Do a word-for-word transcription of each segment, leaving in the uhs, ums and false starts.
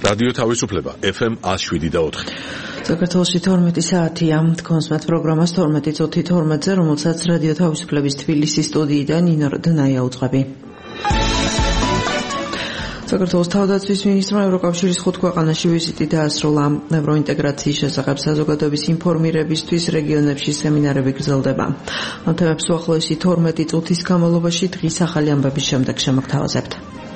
რადიო თავისუფლება ეფ ემ one oh seven და four. საქართველოში თორმეტი საათია. თქვენს მათ პროგრამას თორმეტი წუთი თორმეტზე, რომელსაც რადიო თავისუფლების თბილისის სტუდიიდან ნინო როდნაია უძღვები. საქართველოს თავდაცვის მინისტრმა ევროკავშირის ხუთ ქვეყანაში ვიზიტი დაასრულა. ევროინტეგრაციის შესახებ საზოგადოების ინფორმირებისთვის რეგიონებში სემინარები გრძელდება. ამ თემებს უახლოესი თორმეტი წუთის განმავლობაში დღის ახალი ამბების შემდეგ შემოგთავაზებთ.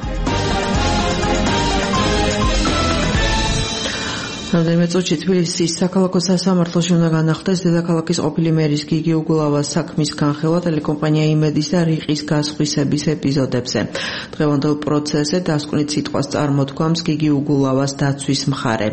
რამდენიმე წუთში თბილისის საქალაქო სასამართლოში უნდა განახდეს დედაქალაქის ყოფილი მერის გიგი უგულავას საქმის განხილვა ტელეკომპანია იმედის და რიყის გასხვისების ეპიზოდებზე. დღევანდელ პროცესზე დასკვნით სიტყვას წარმოთქვამს გიგი უგულავას დაცვის მხარე.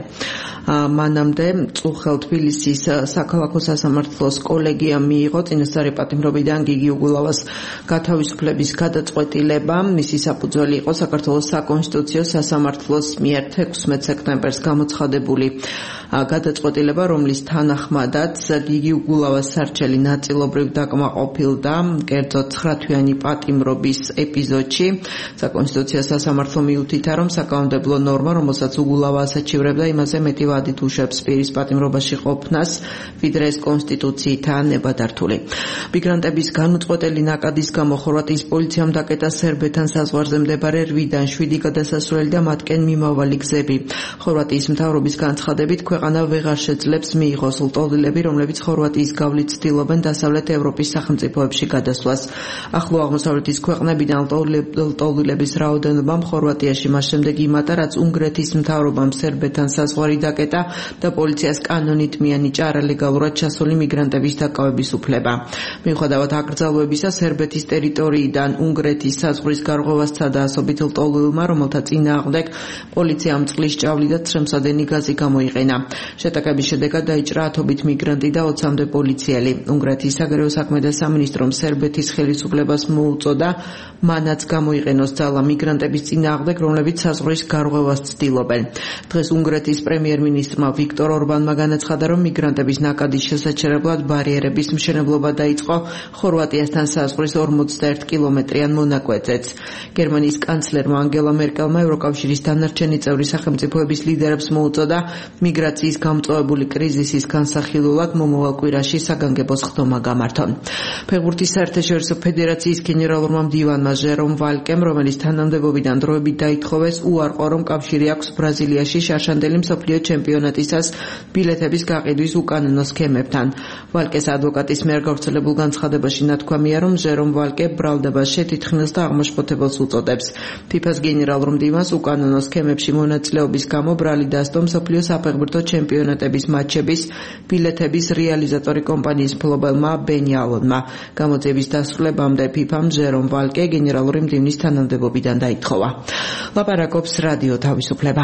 მანამდე წუხელ თბილისის საქალაქო სასამართლოს კოლეგიამ მიიღო წინასწარი პატიმრობიდან გიგი უგულავას გათავისუფლების გადაწყვეტილება. მისი საფუძველი იყო საქართველოს საკონსტიტუციო სასამართლოს მიერ თექვსმეტ სექტემბერს გამოცხადებული გადაწყვეტილება, რომლის თანახმადაც გიგი უგულავას სარჩელი ნაწილობრივ დაკმაყოფილდა კერძო ცხრათვიანი პატიმრობის ეპიზოდში. საკონსტიტუციო სასამართლო მიუთითა, რომ საკანონმდებლო ნორმა, რომელსაც უგულავა ასაჩივრებდა, იმაზე მეტი ვადით უშვებს პირის პატიმრობაში ყოფნას, ვიდრე ეს კონსტიტუციითაა ნებადართული. მიგრანტების განუწყვეტელი ნაკადის გამო ხორვატიის პოლიციამ დაკეტა სერბეთთან საზღვარზე მდებარე რვიდან შვიდი გადასასვლელი და მათკენ მიმავალი გზები. ხორვატიის მთავრობის განცხადებით, ქვეყანა ვეღარ შეძლებს მიიღოს ლტოლვილები, რომლებიც ხორვატიის გავლით ცდილობენ დასავლეთ ევროპის სახელმწიფოებში გადასვლას. ახლო აღმოსავლეთის ქვეყნებიდან ლტოლვილების რაოდენობამ ხორვატიაში მას შემდეგ იმატა, რაც უნგრეთის მთავრობამ სერბეთთან საზღვარი დაკეტა და პოლიციას კანონით მიანიჭა არალეგალურად ჩასული მიგრანტების დაკავების უფლება. მიუხედავად აკრძალვებისა, სერბეთის ტერიტორიიდან უნგრეთის საზღვრის გარღვევას სცადა ასობით ლტოლვილმა, რომელთა წინააღმდეგ პოლიციამ წყლის ჭავლი და ცრემსადენი გაზი გამოიყენა. შეტაკების შედეგად დაიჭრა ათობით მიგრანტი და ოცამდე პოლიციელი. უნგრეთის საგარეო საქმეთა სამინისტრომ სერბეთის ხელისუფლებას მოუწოდა მანაც გამოიყენოს ძალა მიგრანტების წინააღმდეგ, რომლებიც საზღვრის გარღვევას ცდილობენ. დღეს უნგრეთის პრემიერ-მინისტრმა ვიქტორ ორბანმა განაცხადა, რომ მიგრანტების ნაკადის შესაჩერებლად ბარიერების მშენებლობა დაიწყო ხორვატიასთან საზღვრის ორმოცდაერთ კილომეტრიან მონაკვეთზეც. გერმანიის კანცლერმა ანგელა მერკელმა ევროკავშირის დანარჩენი წევრი სახელმწიფოების ლიდერებს მოუწოდა მიგრაციის გამწვავებული კრიზისის განსახილველად მომავალ კვირაში საგანგებო სხდომა გამართონ. ფეხბურთის საერთაშორისო ფედერაციის გენერალურმა მდივანმა ჟერომ ვალკემ, რომელიც თანამდებობიდან დროებით დაითხოვეს, უარყო, რომ კავშირი აქვს ბრაზილიაში შარშანდელი მსოფლიო ჩემპიონატისას ბილეთების გაყიდვის უკანონო სქემებთან. ვალკეს ადვოკატის მიერ გავრცელებულ განცხადებაში ნათქვამია, რომ ჟერომ ვალკე ბრალდებას შეთითხმილს და აღმაშფოთებელს უწოდებს. ფიფას გენერალურ მდივანს უკანონო სქემებში მონაწილეობის გამო ბრალი დასდო მსოფლიო საფეხბურთო ჩემპიონატების მატჩების ბილეთების რეალიზატორი კომპანიის მფლობელმა ბენი ალონმა. გამოძიების დასრულებამდე ფიფამ ჟერომ ვალკე გენერალური მდივნის თანამდებობიდან დაითხოვა. ლაპარაკობს რადიო თავისუფლება.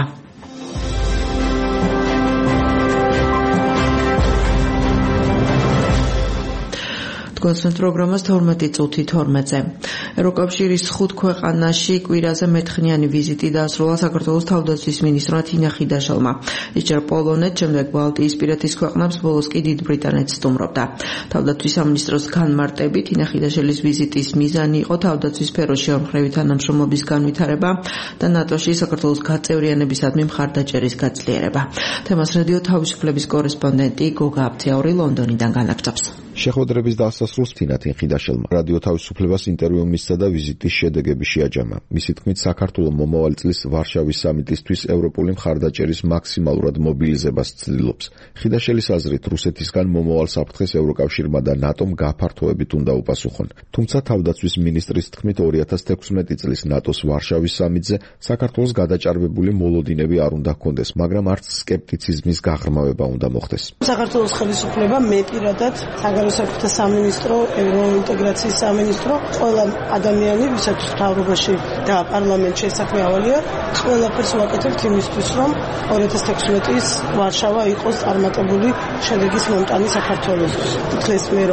თქვენს პროგრამას თორმეტი წუთი თორმეტზე. ევროკავშირის ხუთ ქვეყანაში კვირაზე მეთხნიანი ვიზიტი დაასრულა საქართველოს თავდაცვის მინისტრმა თინა ხიდაშელმა. ის ჯერ პოლონეთს, შემდეგ ბალტიისპირეთის ქვეყნებს, ბოლოს კი დიდ ბრიტანეთს სტუმრობდა. თავდაცვის სამინისტროს განმარტებით თინა ხიდაშელის ვიზიტის მიზანი იყო თავდაცვის სფეროში ორმხრივი თანამშრომლობის განვითარება და ნატოში საქართველოს გაწევრიანებისადმი მხარდაჭერის გაძლიერება. თემას რადიო თავისუფლების კორესპონდენტი გოგა აფციაური ლონდონიდან განაგრძობს. შეხვედრების დასასრულს თინა ხიდაშელმა რადიო თავისუფლებას ინტერვიუ მისცა და ვიზიტის შედეგები შეაჯამა. მისი თქმით, საქართველო მომავალი წლის ვარშავის სამიტისთვის ევროპული მხარდაჭერის მაქსიმალურად მობილიზებას ცდილობს. ხიდაშელის აზრით, რუსეთისგან მომავალ საფრთხეს ევროკავშირმა და ნატომ გაფართოებით უნდა უპასუხონ. თუმცა თავდაცვის მინისტრის თქმით, ორი ათას თექვსმეტი წლის ნატოს ვარშავის სამიტზე საქართველოს გადაჭარბებული მოლოდინები არ უნდა ჰქონდეს, მაგრამ არც სკეპტიციზმის გაღრმავება უნდა მოხდეს. საქართველოს ხელისუფლება მე პირადად საერთო სამინისტრო, ევროინტეგრაციის სამინისტრო, ყველა ადამიანი, ვისაც მთავრობაში და პარლამენტში ესაქმეავალია, ყველაფერს ვაკეთებთ იმისთვის, რომ ორი ათას თექვსმეტის ვარშავა იყოს წარმატებული შედეგის მომტანი საქართველოსთვის. დღეს მე რომ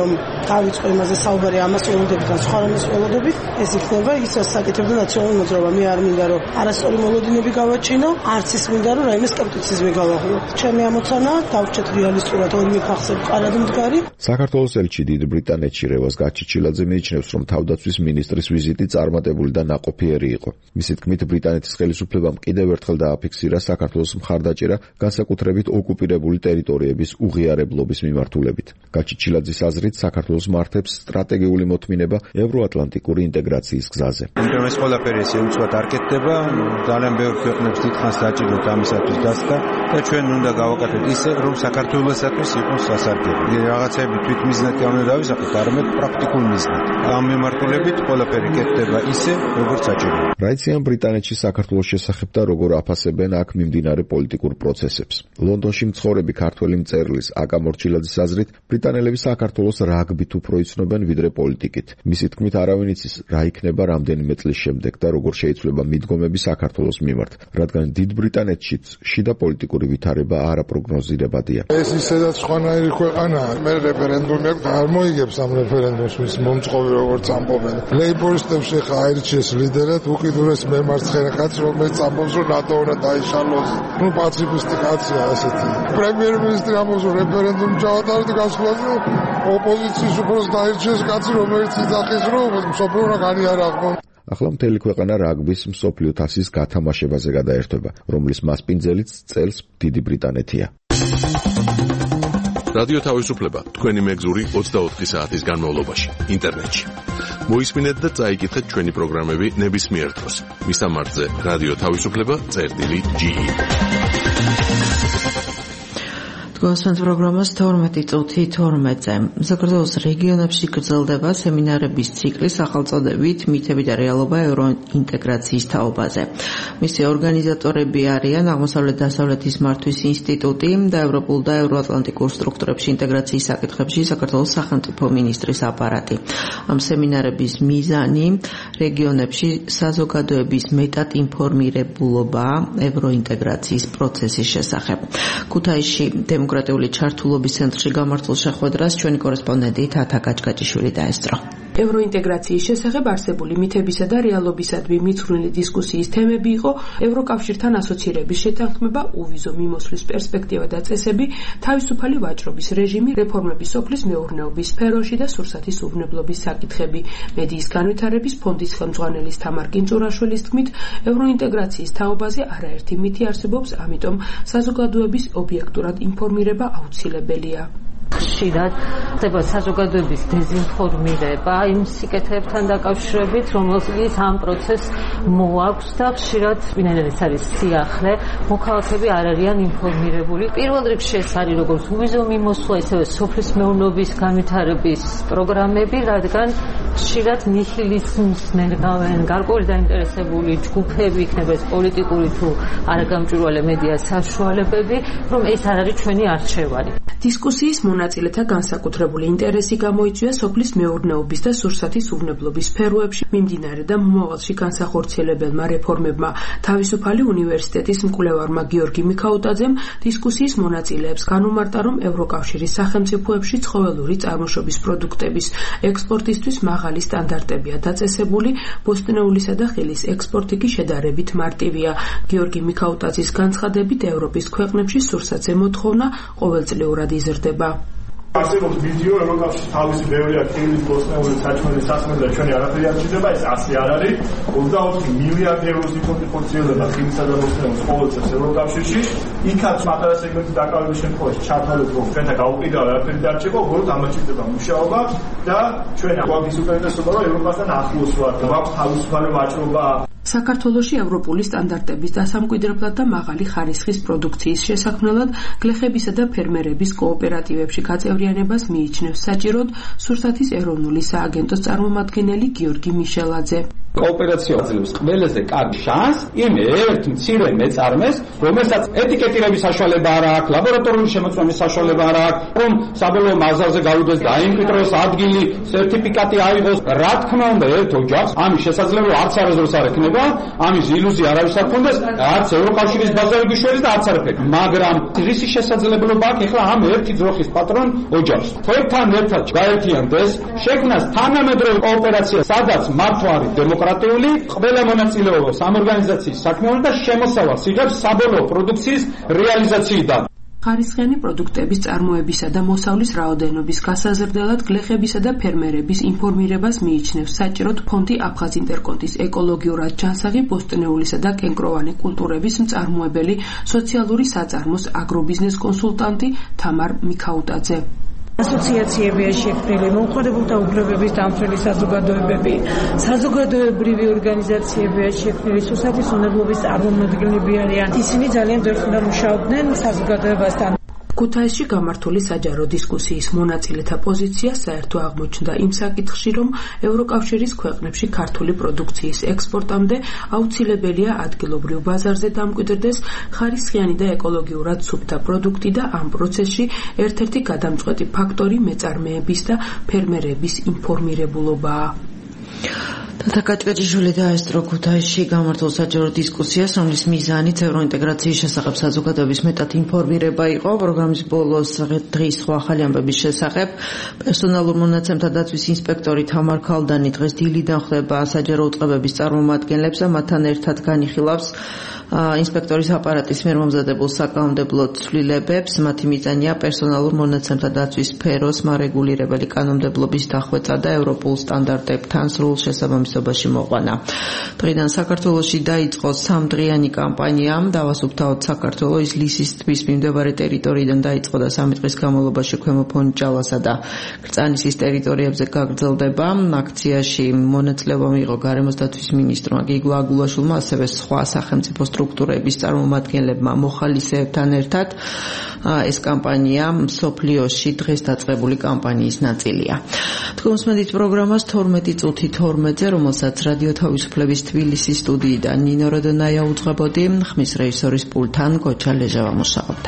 დავიწყო იმაზე საუბარი ამას ველოდებიდან სხვა რამეს ველოდებით, ეს იქნება ის რაც საკეთებდა ნაციონალური მოძრაობა. მე არ მინდა რომ არასწორი მოლოდინები გავაჩინო, არც ის მინდა რომ რაიმე სკეპტიციზმი გავაღლო. ჩემი ამოცანაა დავჭეთ რეალისტურად ორივე ფახზე მყარად მდგარი. საქართველოს ელჩი დიდ ბრიტანეთში რევაზ გაჩიჩილაძე მიიჩნევს, რომ თავდაცვის მინისტრის ვიზიტი წარმატებული და ნაყოფიერი იყო. მისი თქმით, ბრიტანეთის ხელისუფლებამ კიდევ ერთხელ დააფიქსირა საქართველოს მხარდაჭერა განსაკუთრებით ოკუპირებული ტერიტორიების უღიარებლობის მიმართულებით. გაჩიჩილაძის აზრით, საქართველოს მართებს სტრატეგიული მოთმინება ევროატლანტიკური ინტეგრაციის გზაზე. იმიტომ ეს ყველაფერი ესე უცბად არ კეთდება, ძალიან ბევრ ქვეყნებს დიდხანს საჭიროა ამისათვის დასწრა და ჩვენ უნდა გავაკეთოთ ისე, რომ საქართველოსათვის იყოს სასარგებლო. რაღაცები თვითმიზნად არ უნდა დავისახოთ, არამედ პრაქტიკულ მიზნად. ამ მიმართულებით ყველაფერი კეთდება ისე, როგორც საჭიროა. რაიციან ბრიტანეთში საქართველოს შესახებ და როგორ აფასებენ აქ მიმდინარე პოლიტიკურ პროცესებს. ლონდონში მცხოვრები ქართველი მწერლის აკა მორჩილაძის აზრით, ბრიტანელები საქართველოს რაგბით უფრო იცნობენ ვიდრე პოლიტიკით. მისი თქმით, არავინ იცის რა იქნება რამდენიმე წლის შემდეგ და როგორ შეიცვლება მიდგომები საქართველოს მიმართ, რადგან დიდ ბრიტანეთშიც შიდა პოლიტიკური ვითარება არაპროგნოზირებადია. ეს ისედაც სხვანაირი ქვეყანაა. მე რეფერენდუმი არ მოიგებს ამ რეფერენდუმს მის მომწყობი როგორც ამბობენ. ლეიბორისტებში ხა აირჩიეს ლიდერად უკიდურეს მემარცხენე კაცი, რომელიც ამბობს, რომ ნატო უნდა დაიშალოს. ნუ პაციფისტი კაცია ასეთი. პრემიერ-მინისტრი ამბობს, რომ რეფერენდუმი ჩავატაროთ გასვლაზე, ოპოზიციის უფროს დაირჩიეს კაცი, რომელიც იძახის, რომ მსოფლიო უნდა განიარაღო. ახლა მთელი ქვეყანა რაგბის მსოფლიო თასის გათამაშებაზე გადაერთვება, რომლის მასპინძელიც წელს დიდი ბრიტანეთია. რადიო თავისუფლება თქვენი მეგზური ოცდაოთხი საათის განმავლობაში ინტერნეტში. მოისმინეთ და წაიკითხეთ ჩვენი პროგრამები ნებისმიერ დროს. მისამართზე რადიო თავისუფლება წერტილი ჯი ი. გასვენთ პროგრამას თორმეტი წუთი თორმეტზე. საქართველოს რეგიონებში გრძელდება სემინარების ციკლი სახელწოდებით მითები და რეალობა ევროინტეგრაციის თაობაზე. მისი ორგანიზატორები არიან აღმოსავლეთ-დასავლეთის მართვის ინსტიტუტი და ევროპულ და ევროატლანტიკურ სტრუქტურებში ინტეგრაციის საკითხებში საქართველოს სახელმწიფო მინისტრის აპარატი. ამ სემინარების მიზანი რეგიონებში საზოგადოების მეტად ინფორმირებულობა ევროინტეგრაციის პროცესის შესახებ. ქუთაისში დემოკრატიული ჩართულობის ცენტრში გამართულ შეხვედრას ჩვენი კორესპონდენტი თათა გაჭგაჭიშვილი დაესწრო. ევროინტეგრაციის შესახებ არსებული მითებისა და რეალობისადმი მიცხრული დისკუსიის თემები იყო ევროკავშირთან ასოცირების შეთანხმება, უვიზო მიმოსვლის პერსპექტივა და წესები, თავისუფალი ვაჭრობის რეჟიმი, რეფორმები სოფლის მეურნეობის სფეროში და სურსათის უვნებლობის საკითხები. მედიის განვითარების ფონდის ხელმძღვანელის თამარ კინწურაშვილის თქმით, ევროინტეგრაციის თაობაზე არაერთი მითი არსებობს, ამიტომ საზოგადოების ობიექტურად ინფორმირება აუცილებელია. ხშირად ხდება საზოგადოების დეზინფორმირება იმ სიკეთეებთან დაკავშირებით, რომელსაც ამ პროცესს მოაქვს და ხშირად ვინაიდან არის სიახლე, მოქალაქეები არ არიან ინფორმირებული. პირველ რიგში ეს არის როგორც უვიზო მიმოსვლა, ისევე სოფლის მეურნეობის განვითარების პროგრამები, რადგან ხშირად ნიჰილიზმს ნერგავენ გარკვეული დაინტერესებული ჯგუფები, იქნება ეს პოლიტიკური თუ არაგამჭვირვალე მედია საშუალებები, რომ ეს არ არის ჩვენი არჩევანი. დისკუსიის მონაწილეთა განსაკუთრებული ინტერესი გამოიწვია სოფლის მეურნეობის და სურსათის უვნებლობის სფეროებში მიმდინარე და მომავალში განსახორციელებელმა რეფორმებმა. თავისუფალი უნივერსიტეტის მკვლევარმა გიორგი მიქაუტაძემ დისკუსიის მონაწილეებს განუმარტა, რომ ევროკავშირის სახელმწიფოებში ცხოველური წარმოშობის პროდუქტების ექსპორტისთვის მაღალი სტანდარტებია დაწესებული, ბოსტნეულისა და ხილის ექსპორტი კი შედარებით მარტივია. გიორგი მიქაუტაძის განცხადებით, ევროპის ქვეყნებში სურსათზე მოთხოვნა ყოველწლიურად იზრდება. არსებობს ვიდეო, რომელშიც თავისი ბევრი აქტიური ბოსტნეული საჭმელი სასმელი და ჩვენი არაფერი არ ჭირდება, ეს ასე არ არის. ოცდაოთხი მილიარდი ევროს იმპორტი ხორციელდება ხილისა და ბოსტნეულის ყოველ წელს ევროკავშირში. იქაც პატარა სეგმენტის დაკავების შემთხვევაში ჩათვალეთ, რომ ჩვენთან გაუყიდავი არაფერი არ ჭირდება, უბრალოდ ამაჭირდება მუშაობა და ჩვენ გვაქვს უკეთესობა, რომ ევროპასთან ახლოს ვართ. გვაქვს თავისუფალი ვაჭრობა. საქართველოში ევროპული სტანდარტების დასამკვიდრებლად და მაღალი ხარისხის პროდუქციის შესაქმნელად გლეხებისა და ფერმერების კოოპერატივებში გაწევრიანებას მიიჩნევს საჭიროდ სურსათის ეროვნული სააგენტოს წარმომადგენელი გიორგი მიშელაძე. კოოპერაცია აძლევს ყველაზე კარგ შანსს იმ ერთ მცირე მეწარმეს, რომელსაც ეტიკეტირების საშუალება არ აქვს, ლაბორატორიული შემოწმების საშუალება არ აქვს, რომ საბოლოო მაღაზიაზე გავიდეს და აიმკვიდროს ადგილი, სერტიფიკატი აიღოს. რა თქმა უნდა, ერთ ოჯახს ამის შესაძლებლობა არც არასდროს არ ექნება, მიღება, ამის ილუზია არავის არ ქონდეს, არც ევროკავშირის ბაზარი გიშველი და არც არაფერი. მაგრამ რისი შესაძლებლობა აქვს ახლა ამ ერთი ძროხის პატრონ ოჯახს თქვენთან ერთად გაერთიანდეს, შექმნას თანამედროვე კოოპერაცია, სადაც მართვა არის დემოკრატიული, ყველა მონაწილეობს ამ ორგანიზაციის საქმიანობაში და შემოსავალს იღებს საბოლოო პროდუქციის რეალიზაციიდან. ხარისხიანი პროდუქტების წარმოებისა და მოსავლის რაოდენობის გასაზრდელად გლეხებისა და ფერმერების ინფორმირებას მიიჩნევს საჭიროდ ფონდი აფხაზ ინტერკონტის ეკოლოგიურად ჯანსაღი ბოსტნეულისა და კენკროვანი კულტურების მწარმოებელი სოციალური საწარმოს აგრობიზნეს კონსულტანტი თამარ მიქაუტაძე. ასოციაციებია შექმნილი, მომხმარებელთა უფლებების დამცველი საზოგადოებები, საზოგადოებრივი ორგანიზაციებია შექმნილი, სურსათის უნებლობის წარმომადგენლები არიან. ისინი ძალიან ბევრს უნდა მუშაობდნენ საზოგადოებასთან. ქუთაისში გამართული საჯარო დისკუსიის მონაწილეთა პოზიცია საერთო აღმოჩნდა იმ საკითხში, რომ ევროკავშირის ქვეყნებში ქართული პროდუქციის ექსპორტამდე აუცილებელია ადგილობრივ ბაზარზე დამკვიდრდეს ხარისხიანი და ეკოლოგიურად სუფთა პროდუქტი და ამ პროცესში ერთ-ერთი გადამწყვეტი ფაქტორი მეწარმეების და ფერმერების ინფორმირებულობაა. თათა კაჭკაჭიშვილი დაესწრო ქუთაისში გამართულ საჯარო დისკუსიას, რომლის მიზანიც ევროინტეგრაციის შესახებ საზოგადოების მეტად ინფორმირება იყო. პროგრამის ბოლოს დღის სხვა ახალი ამბების შესახებ პერსონალურ მონაცემთა დაცვის ინსპექტორი თამარ ქალდანი დღეს დილიდან ხვდება საჯარო უწყებების წარმომადგენლებს და მათთან ერთად განიხილავს ინსპექტორის აპარატის მიერ მომზადებულ საკანონმდებლო ცვლილებებს. მათი მიზანია პერსონალურ მონაცემთა დაცვის სფეროს მარეგულირებელი კანონმდებლობის დახვეწა და ევროპულ სტანდარტებთან სრულ შესაბამისობაში მოყვანა. დღიდან საქართველოში დაიწყო სამდღიანი კამპანია დავასუფთავოთ საქართველოს ლისის ტბის მიმდებარე ტერიტორიიდან დაიწყო და სამი დღის განმავლობაში ქვემო ფონჭალასა და კრწანისის ტერიტორიებზე გაგრძელდება. აქციაში მონაწილეობა მიიღო გარემოს დაცვის მინისტრმა გიგლა აგულაშვილმა, ასევე სხვა სახელმწიფო სტრუქტურების წარმომადგენლებმა მოხალისეებთან ერთად. ეს კამპანია მსოფლიოში დღეს დაწყებული კამპანიის ნაწილია. თქვენ უსმენთ პროგრამას თორმეტი წუთი თორმეტზე, რომელსაც რადიო თავისუფლების თბილისის სტუდიიდან ნინო როდონაია უძღვებოდი, ხმის რეჟისორის პულტთან გოჩა ლეჟავა მუშაობდა.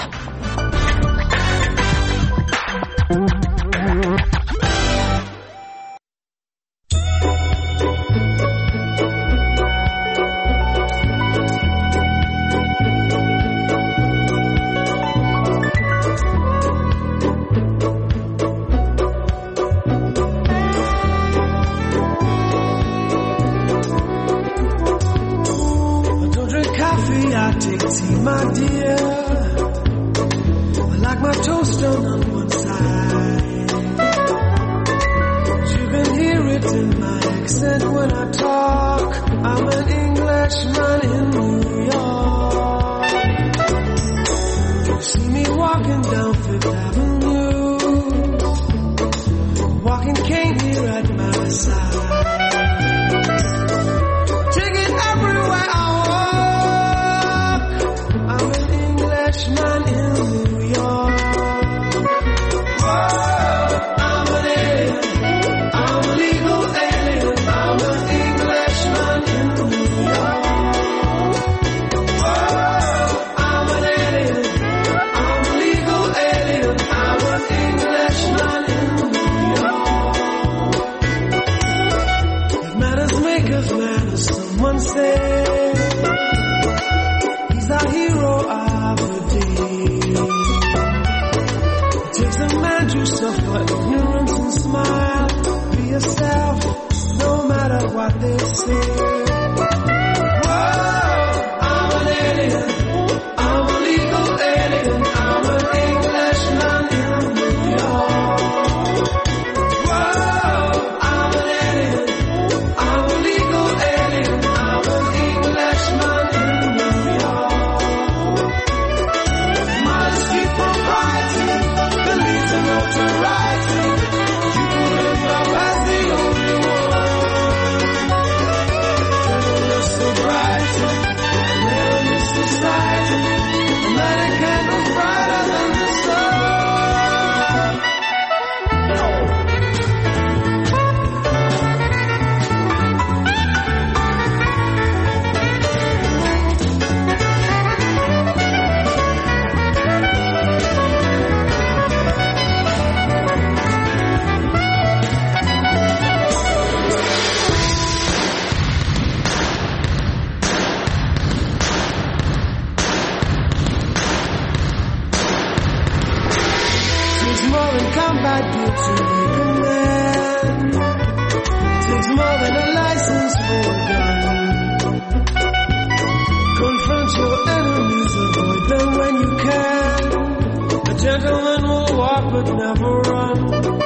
but never run.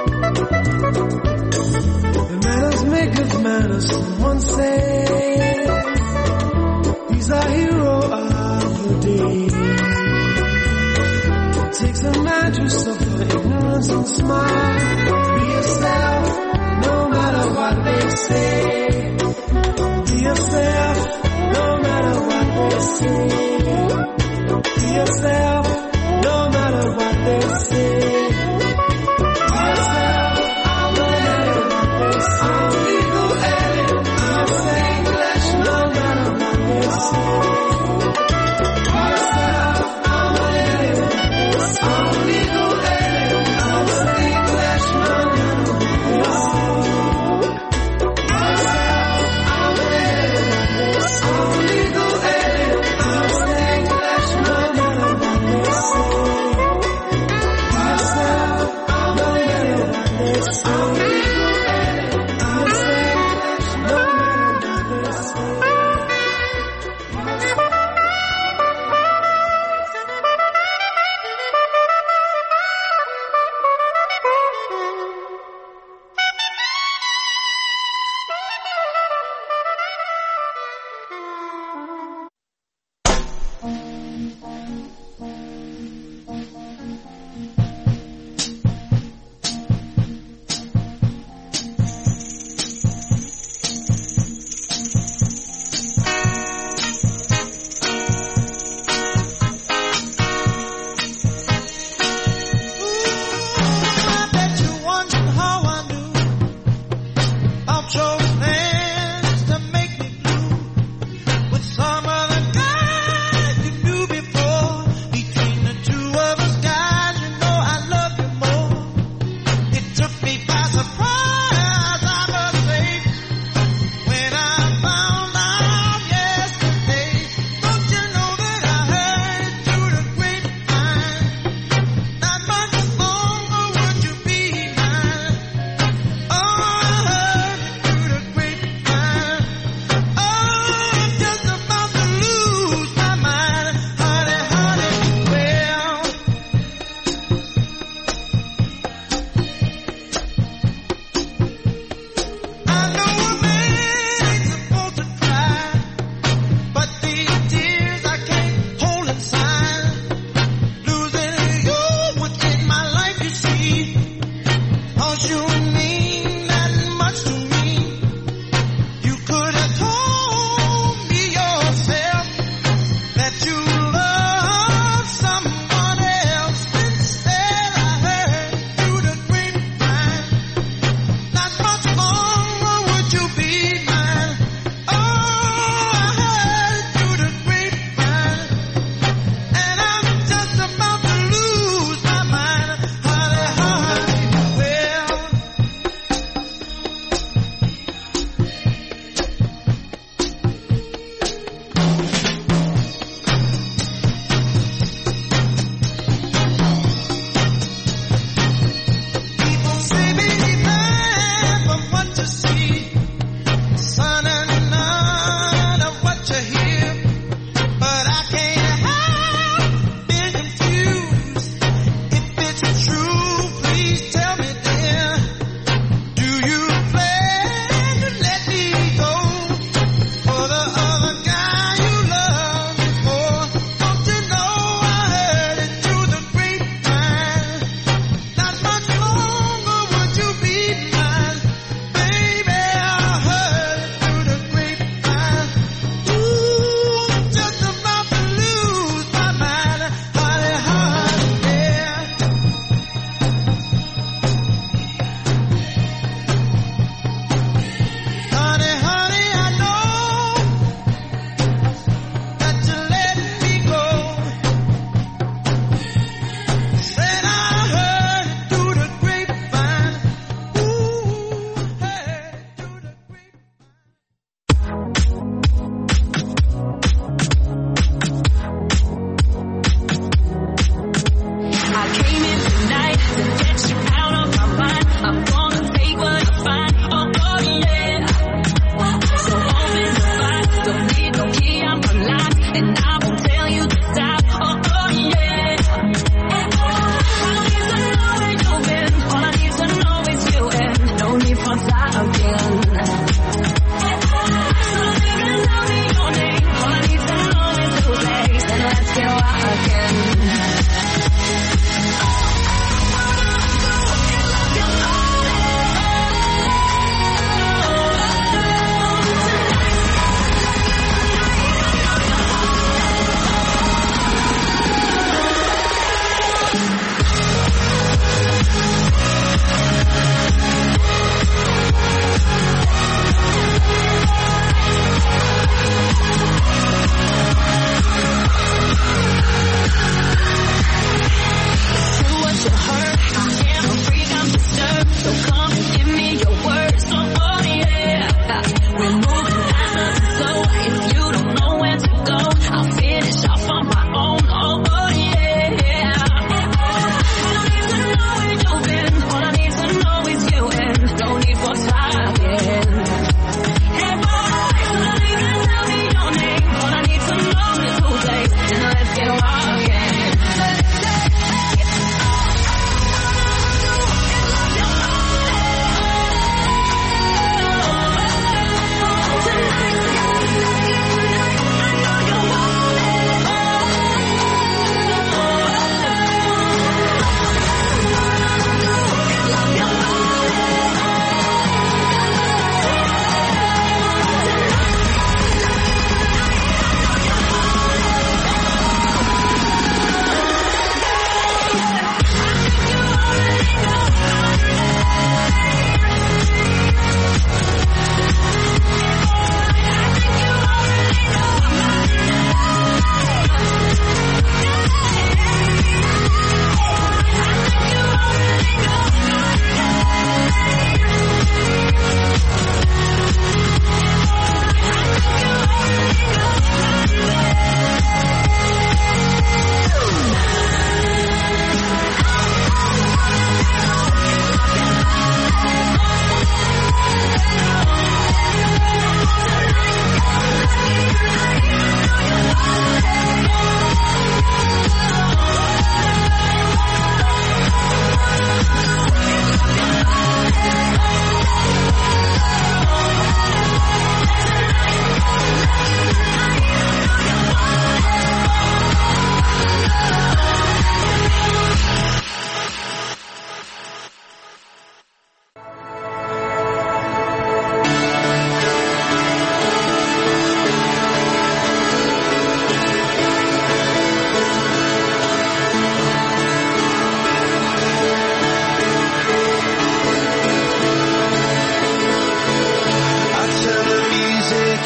The manners make of manners, someone said. He's a hero of the day. It takes a man to suffer ignorance and smile. Be yourself, no matter what they say. Be yourself, no matter what they say. Be yourself, no matter what they say. Be yourself, no matter what they say. I'm legal alien, I'm saying English, no matter what they say. Be yourself, I'm alien, I'm legal alien, I'm saying English, no matter what they say. Be yourself, I'm alien, I'm legal alien, I'm saying English, no matter what they say.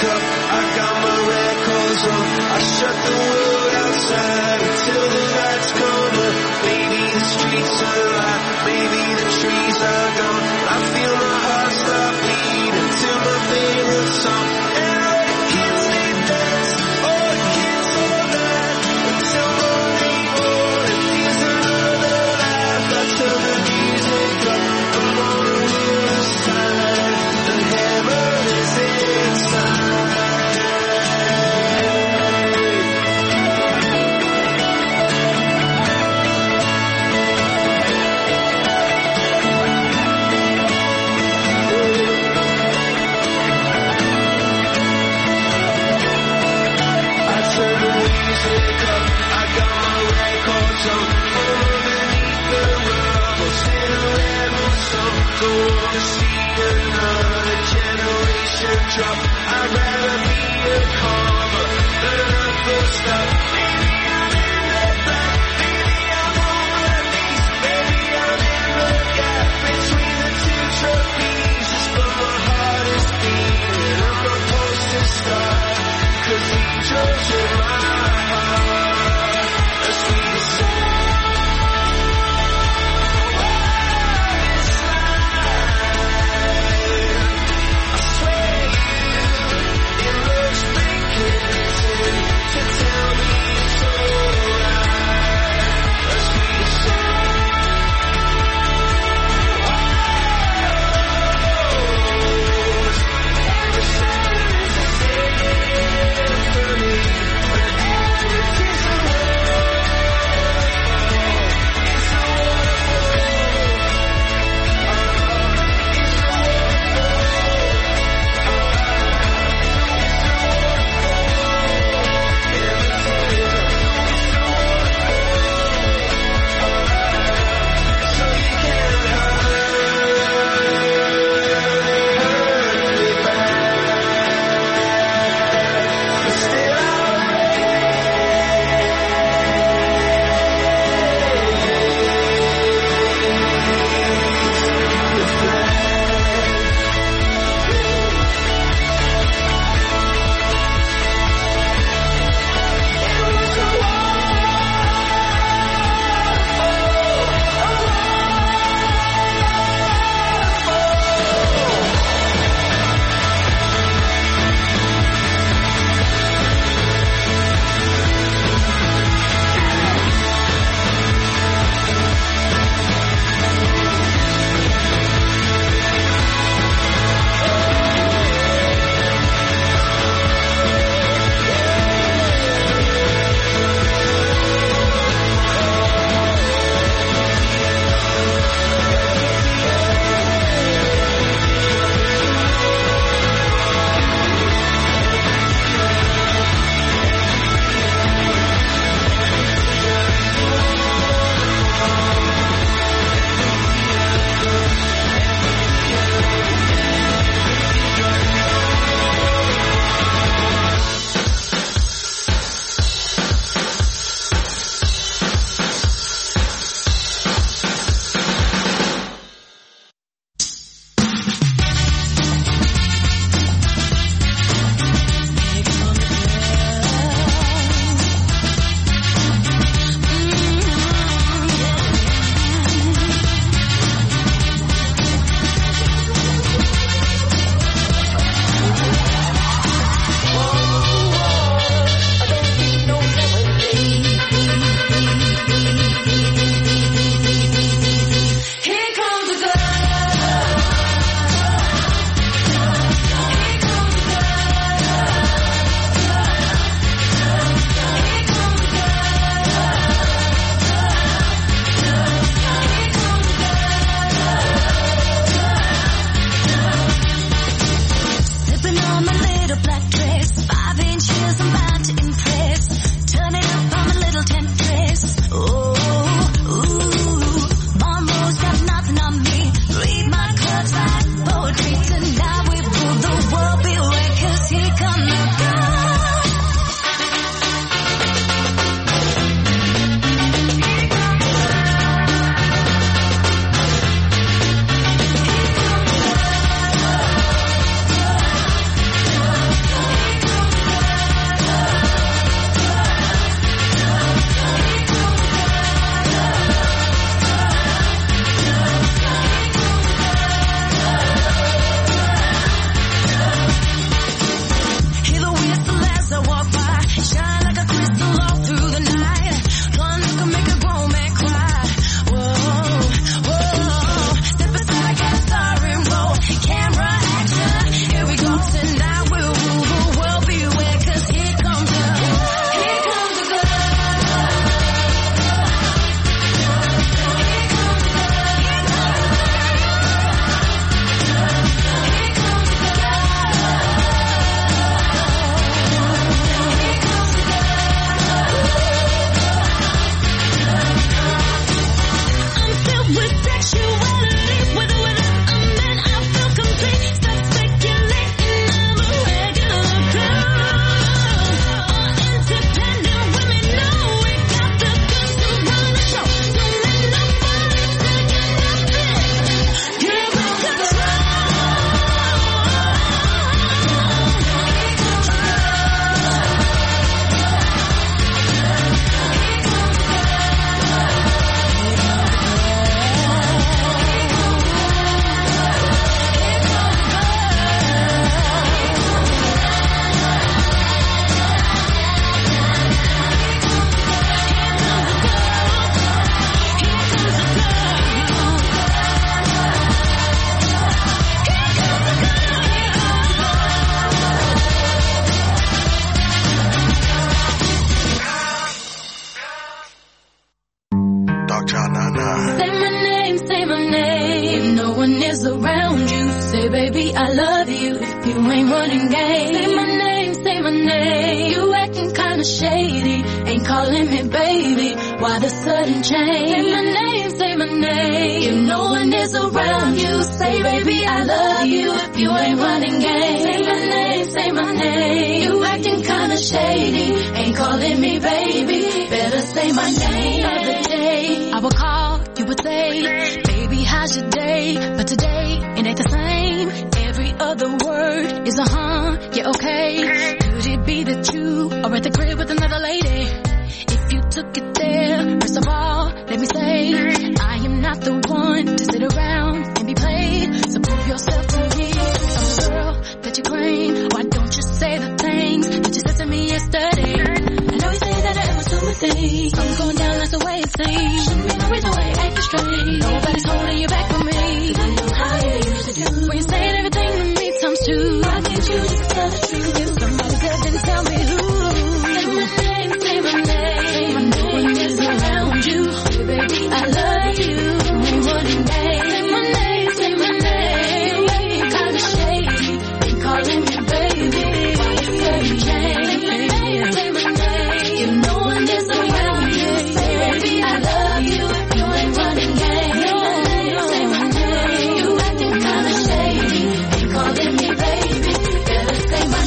cup. I got my records on. I shut the world outside until the lights come up. Maybe the streets are alive, maybe the trees are gone. I feel my heart stop beating to my favorite song. And I can't sleep fast, oh I can't fall back until morning morning. Here's another life. I turn the music up. I'm on the other side. The hammer is inside. Drop. I'd rather be a comma than a full stop. Maybe I'm in the back, maybe I'm on my knees, maybe I'm in the gap between the two trapezes. But my heart is beating and my pulse is start, 'cause each drugs in my heart as we descend. I swear you ain't running game. Say my name, say my name. You acting kinda shady, ain't calling me baby. Why the sudden change? Say my name, say my name. If no one is around you, say baby I love you. If you ain't running game, say my name, say my name. You acting kinda shady, ain't calling me baby. Better say my name. The other day I would call, you would say, baby how's your day? But today it ain't the same. Every other word is a huh, yeah okay. Could it be that you are at the crib with another lady? If you took it there, first of all, let me say, I am not the one to sit around and be played. So prove yourself to me. I'm the girl that you claim. Why don't you say the things that you said to me yesterday? I know you say that I am assuming things. Something's going down, that's the way it seems. Shouldn't be no reason why you're acting strange. Nobody's holding you back from me. I know how you used to do. When you saying everything to me times two. Why can't you just tell the truth? If somebody said, then tell me who. Say my name, say my name. No one is around you. Baby, I love you. Ain't running game. Say my name, say my name. You acting kinda shady, ain't calling me baby. Why you sudden change? Say my name, say my name. If no one is around you, say baby I love you. You ain't running game. Say my name. You acting kinda shady, ain't calling me baby. Better say my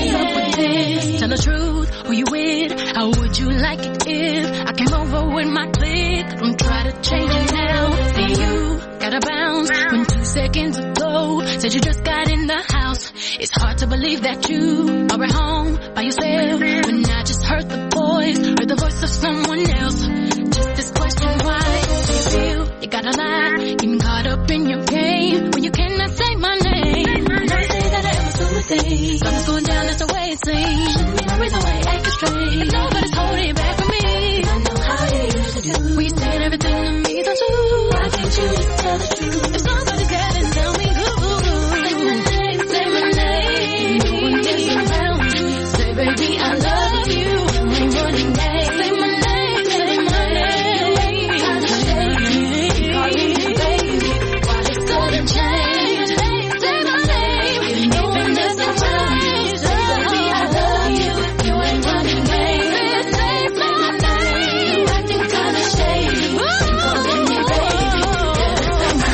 name. Tell the truth, who you with? How would you like it if I came over with my clique? Don't try to change it now. See you gotta bounce when two seconds ago said you just got in the house. It's hard to believe that you are at home by yourself when I just heard the voice, heard the voice of someone else. Just this question, why do you feel you gotta lie? Getting caught up in your game when you cannot say my name. I know you say that I am assuming things. Something's going down, that's the way it seems. Shouldn't be no reason why you acting strange. If nobody's holding you back from me, I know how you used to do. When you said everything to me, don't you? Why can't you just tell the truth? If somebody's got it, tell me who. Say my name, say my name. No one is around you. Say baby I love you. You ain't running game. Say my name, say my name. Kinda shady, calling me baby. Why they sudden change? Say my name. If no one is around you, say baby I love you. You ain't running game. Say my name. You acting kinda shady, calling me baby. Better say my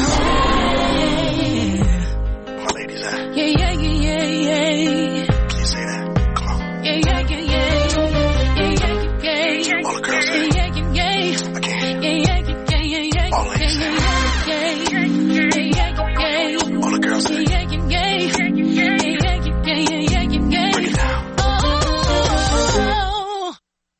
name. My ladies at? Yeah, yeah, yeah, yeah, yeah. Please say that. Come on. Yeah, yeah, yeah, yeah. Yeah, yeah, yeah, yeah. All the girls say Yeah, yeah, yeah, yeah. I can't. Yeah, yeah, yeah, yeah, yeah. All ladies say Yeah, yeah, yeah, yeah. All the girls say Yeah, yeah, yeah, yeah. Yeah, yeah, yeah, yeah, yeah, yeah. Break it down. Oh.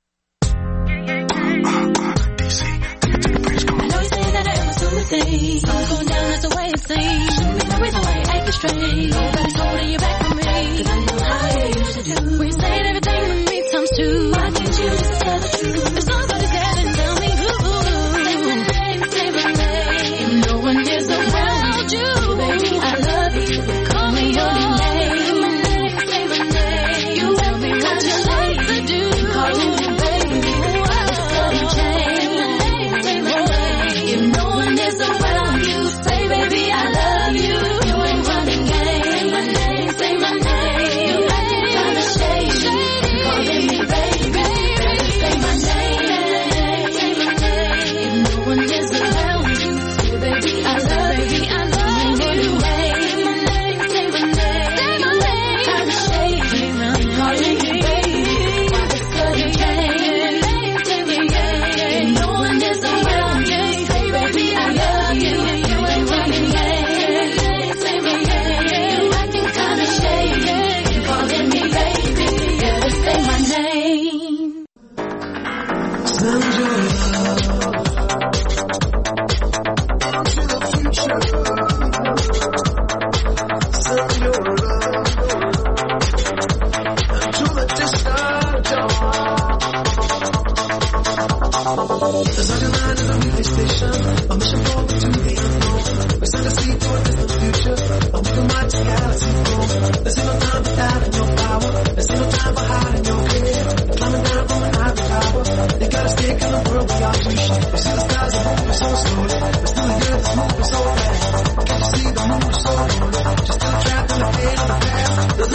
Uh, uh, D C, take it to the bridge. Come I on. know you say that I am assuming things. Something's going down, that's the way it seems. Shouldn't be no reason why you acting strange. Nobody's holding you back from me. 'Cause I know how you used to do. When you said everything to me times two. Why can't you just tell the truth? If somebody's got it, tell me who. Say my name, say my name. If no one is around you, baby, I love you. Call me your name. Say my name, say my name. You tell me what you like to do. Calling me baby. Why the sudden change? Say my name. If no one is around you, say baby I love you. You ain't running game. Say my name, say my name. You acting kinda shady, calling me baby. Better say my name, say my name. If no one is around you, say baby I love you. I love you. Say my name, say my name. Say my name. Kinda shady, calling me baby. Why the sudden change? Say my name. If no one is around you, say baby I love you. You ain't running game. Say my name. You acting kinda shady, calling me baby. Better say my name. Send your love to the future. Send your love to the distant dawn. The sunshine is a radio station, a mission forward to the unknown. We send a seed to a distant future, a we can watch the galaxy grow. There's no time for doubting your power. There's no time for hiding your fear. Climbing down from an ivory tower, you gotta stick in the world we are reaching. You see the stars are moving so slowly, but still the earth is moving so fast. Can't you see the moon is so lonely? Just still trapped in the pit of the past. The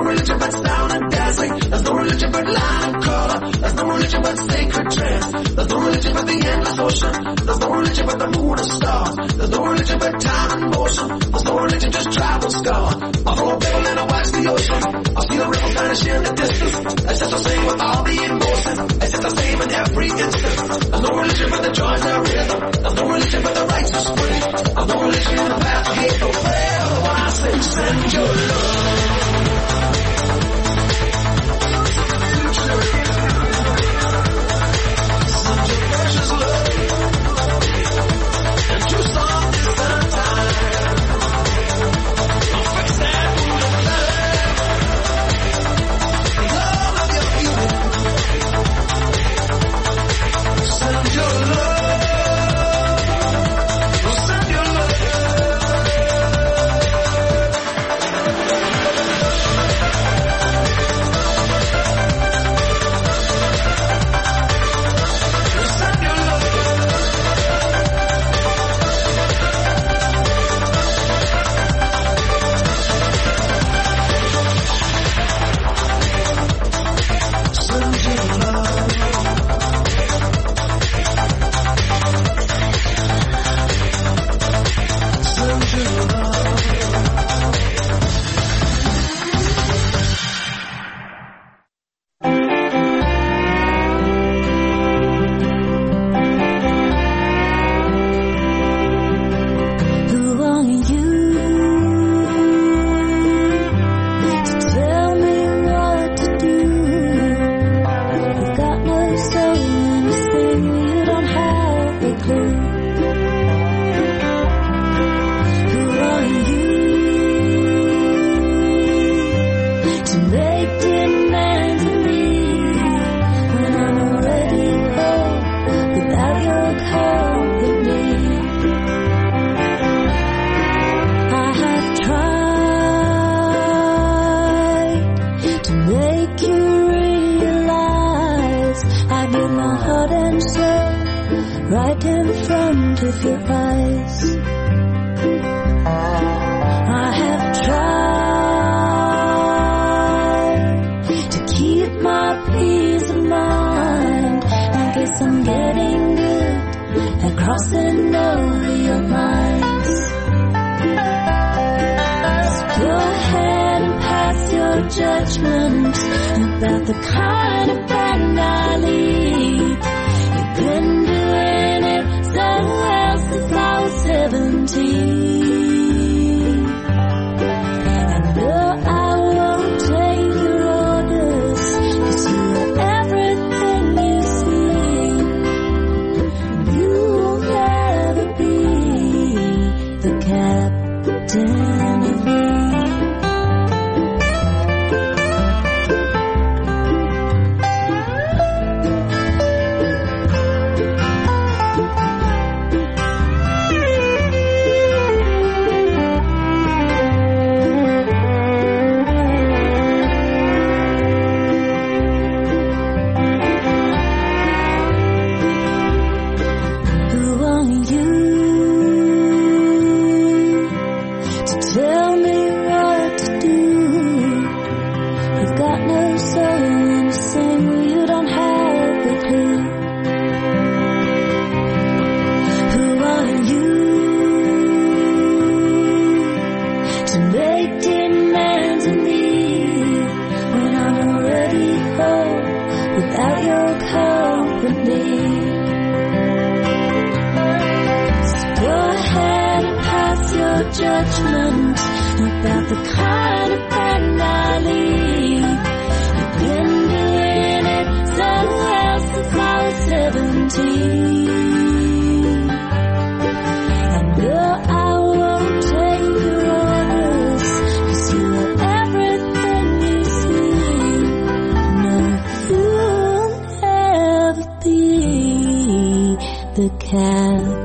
religion but sound and dazzling. There's no religion but line and color. There's no religion but sacred trance. There's no religion but the endless ocean. There's no religion but the moon and stars. There's no religion but time and motion. There's no religion, just travel scar. I throw a pebble and I watch the ocean. I see the river vanish in the distance. It's just the same with all the emotion. It's just the same in every instant. There's no religion but the joys and rhythm. There's no religion but the righteous free. There's no religion in the path of hate, no prayer. When I say send your love.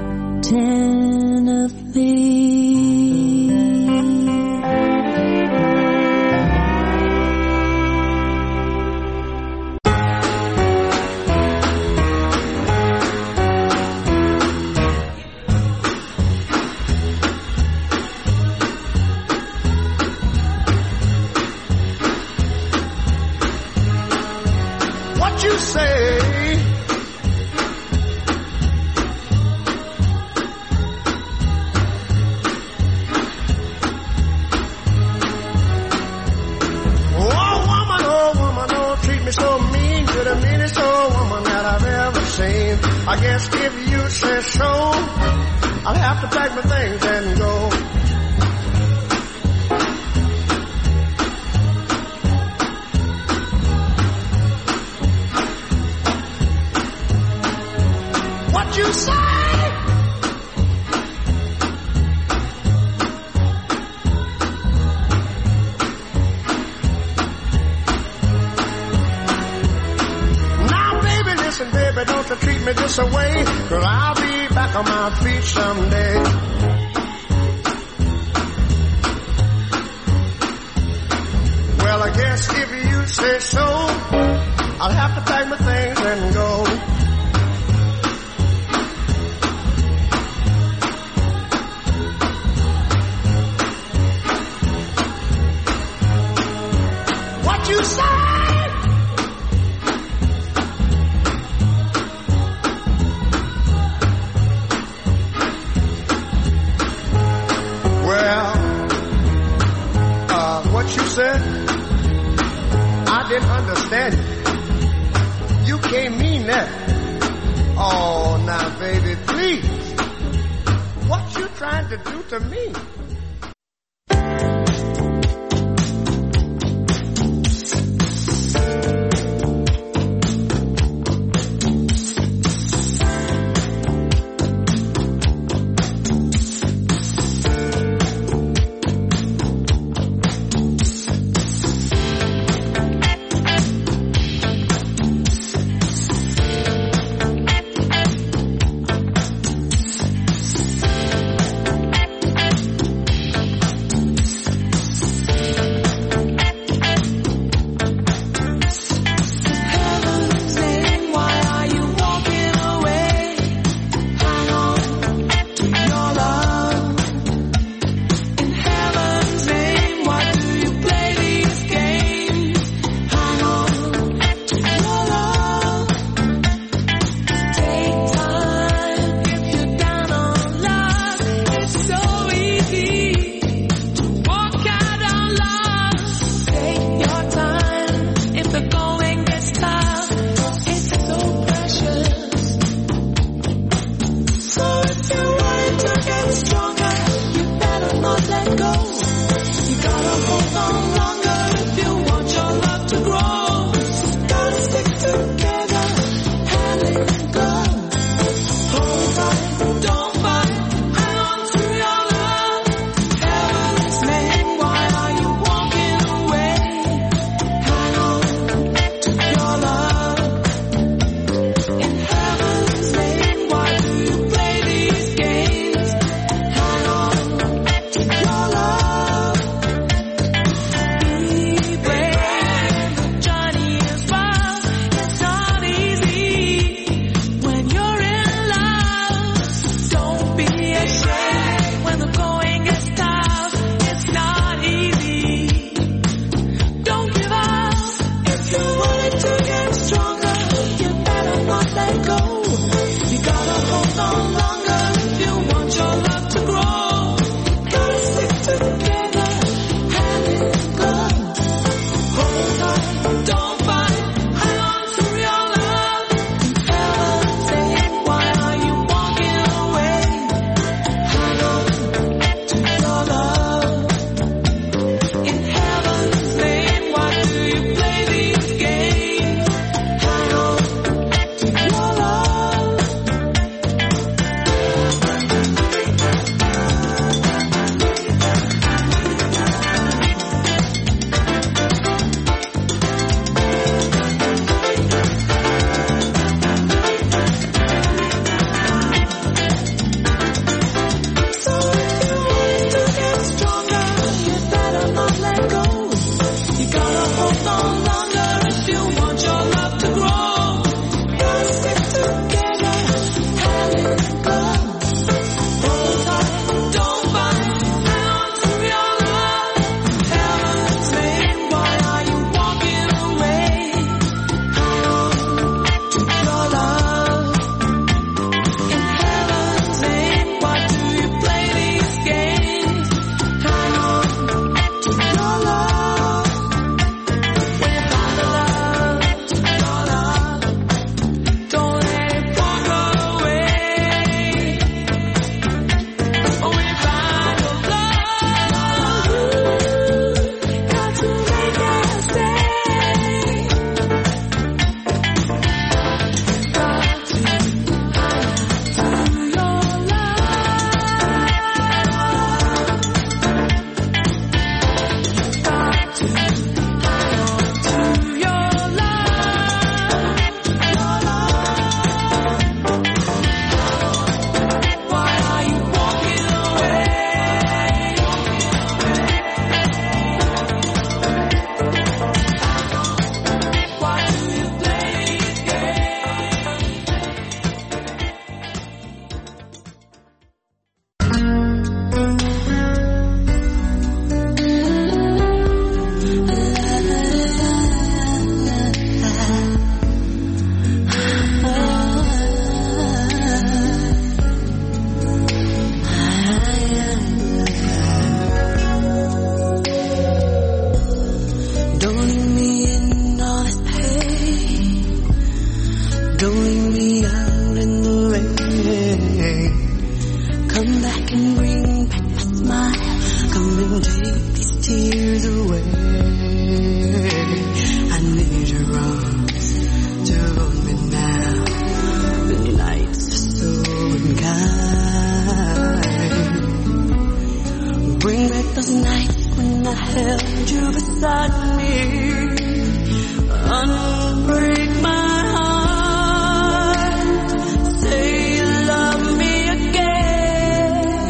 Captain of me. you say? Oh woman, oh woman, don't treat me so mean. You're the meanest old woman that I've ever seen. I guess if you say so, I'll have to pack my things and go. What you say? Now baby, listen baby, don't you treat me this away, 'cause I'll be back on my feet someday. Well, I guess if you say so, I'll have to pack my things and go. What you say? Said, I didn't understand you. You can't mean that. Oh, now, baby, please. What you trying to do to me? unbreak my heart. Say you love me again.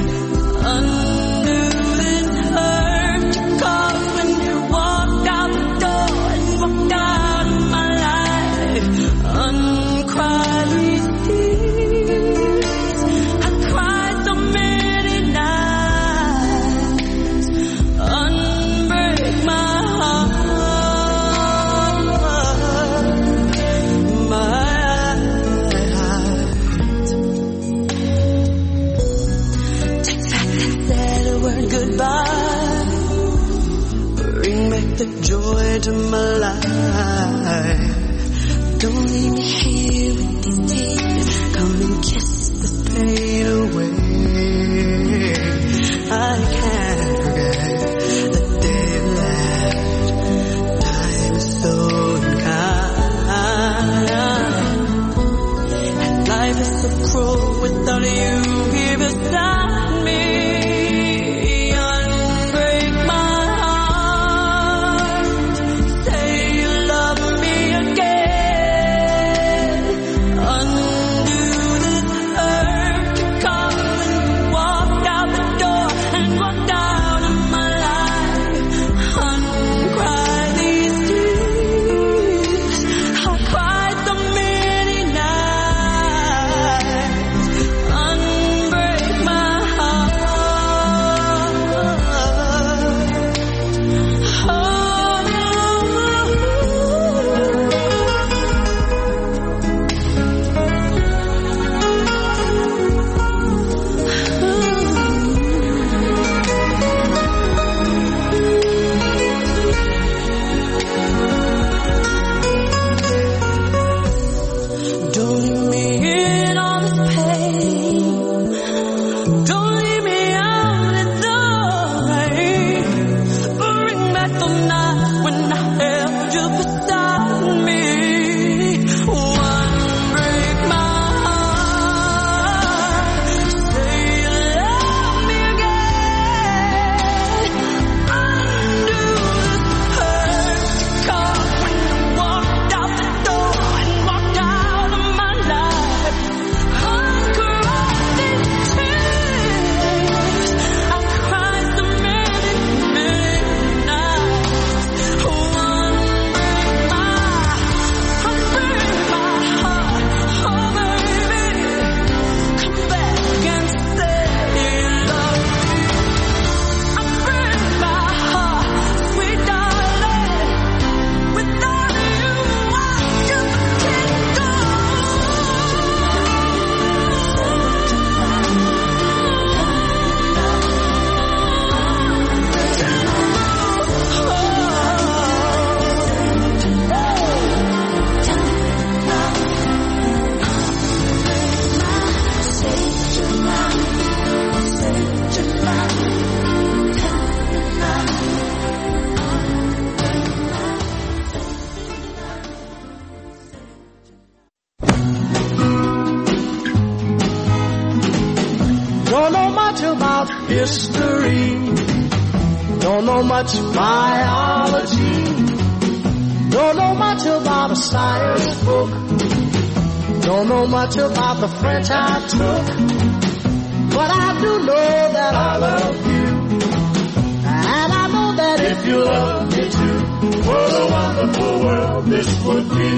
Undo this hurt you caused when you walked out the door and walked out of my life. Uncry these tears I cried so many nights. Unbreak my heart, my heart. Take back that sad word goodbye. Bring back the joy to my life. Don't leave me here with these tears. Come and kiss this pain away. I can't forget the day you left. Time is so unkind. And life is so cruel without you here beside me. Unbreak my heart. Say you love me again. Undo this hurt you caused when you walked out the door and walked out of my life. Uncry these tears I cried so many nights. Unbreak my heart. Don't leave me in all this pain. Don't leave me out in the rain. Bring back the night when I held you beside me. Unbreak my heart. Say you love me again. Undo this hurt you caused when you walked out the door and walked out of my life. Uncry these tears I cried so many, many nights. Unbreak my, unbreak my heart. Oh baby, come back and say you love me. Unbreak my heart, sweet darling. Without you, I just can't go. Don't know much about history. Don't know much biology. Don't know much about a science book. Don't know much about the French I took. But I do know that I love you. And I know that if you love me too, what a wonderful world this would be.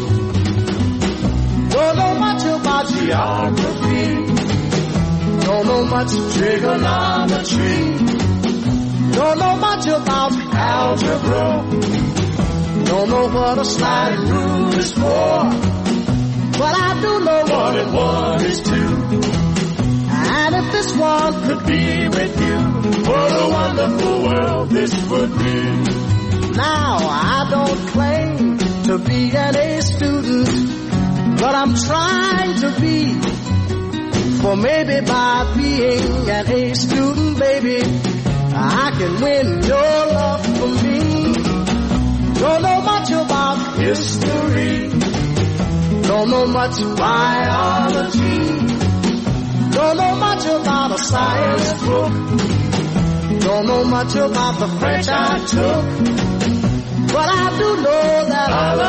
Don't know much about geography. Don't know much trigonometry. Don't know much about algebra. Don't know what a sliding rule is for. But I do know one and one is two. And if this one could be with you, what a wonderful world this would be. Now I don't claim to be an A student, but I'm trying to be. For maybe by being an A student, baby, I can win your love for me. Don't know much about history. Don't know much biology. Don't know much about a science book. Don't know much about the French I took, but I do know that I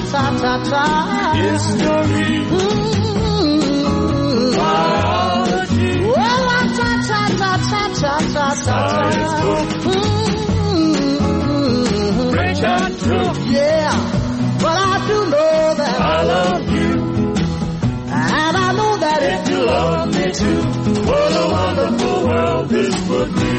ta ta ta. History. Mm-hmm. Biology. Well, ta ta ta ta ta ta ta. Mm-hmm. Rich and true. Yeah, but I do know that I love you, and I know that if you love me too, what a wonderful world this would be.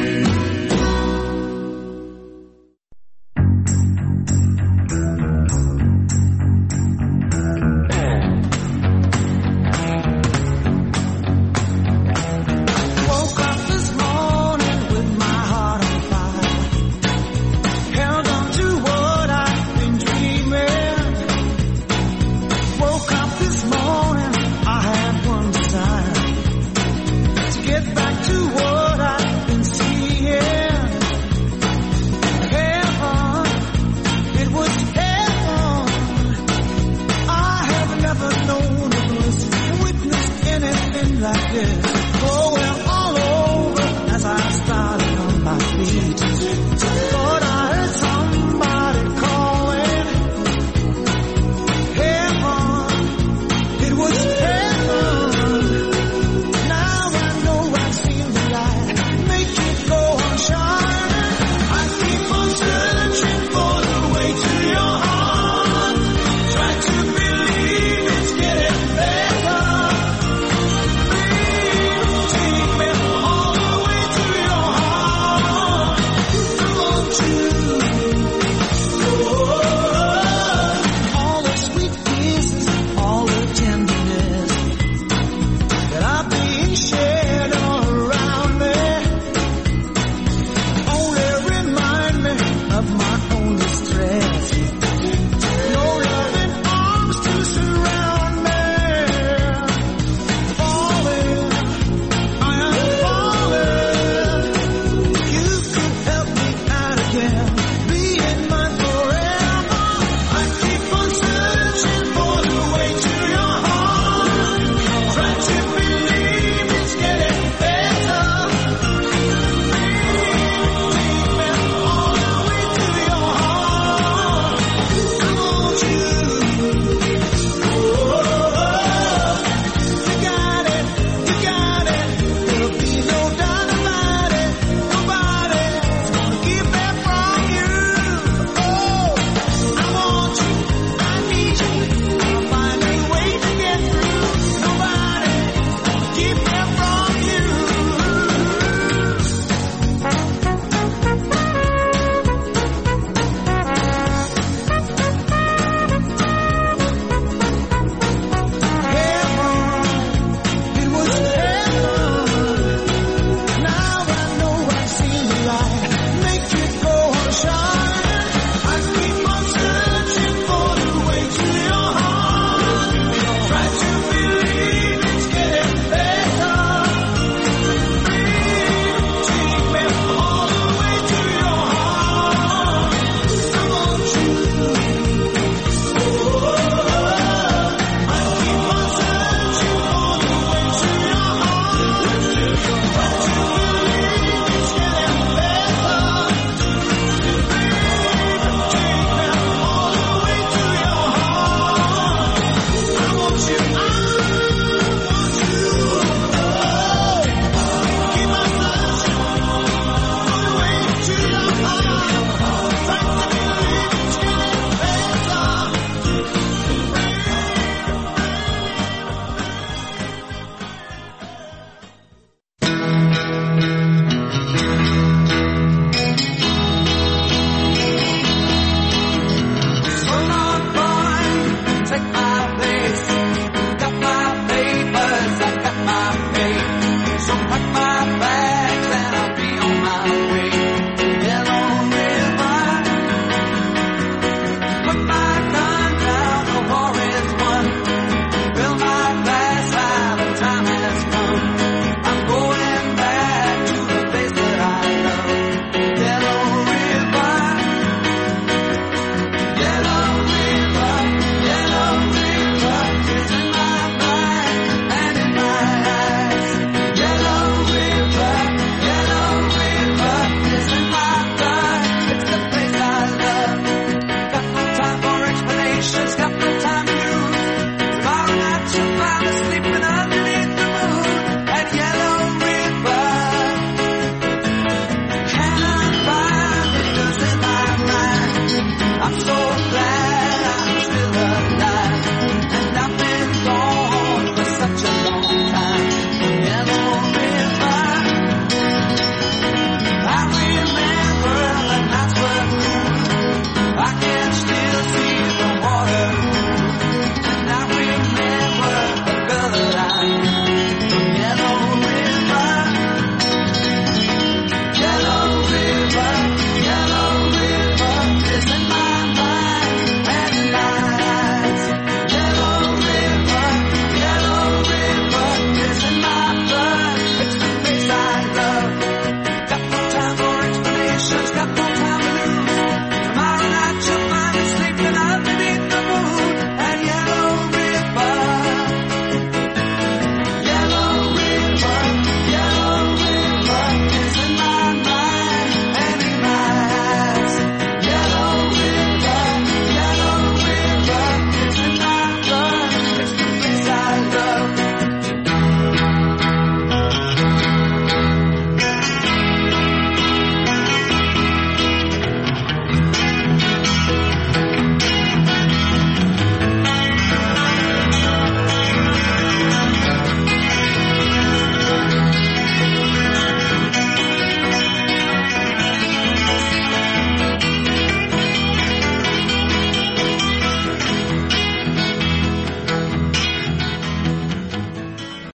sleeping alone.